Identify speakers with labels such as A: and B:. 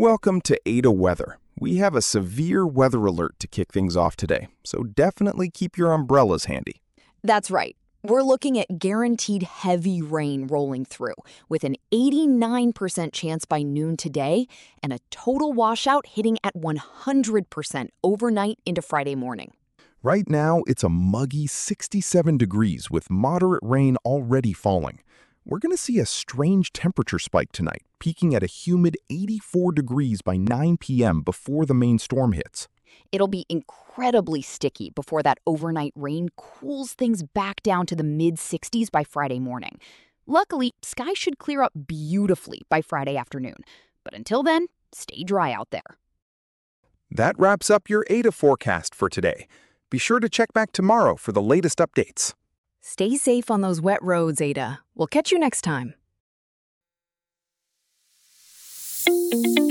A: Welcome to Ada Weather. We have a severe weather alert to kick things off today, so definitely keep your umbrellas handy.
B: That's right. We're looking at guaranteed heavy rain rolling through, with an 89% chance by noon today and a total washout hitting at 100% overnight into Friday morning.
A: Right now, it's a muggy 67 degrees with moderate rain already falling. We're going to see a strange temperature spike tonight, peaking at a humid 84 degrees by 9 p.m. before the main storm hits.
B: It'll be incredibly sticky before that overnight rain cools things back down to the mid-60s by Friday morning. Luckily, skies should clear up beautifully by Friday afternoon. But until then, stay dry out there.
A: That wraps up your Ada forecast for today. Be sure to check back tomorrow for the latest updates.
B: Stay safe on those wet roads, Ada. We'll catch you next time.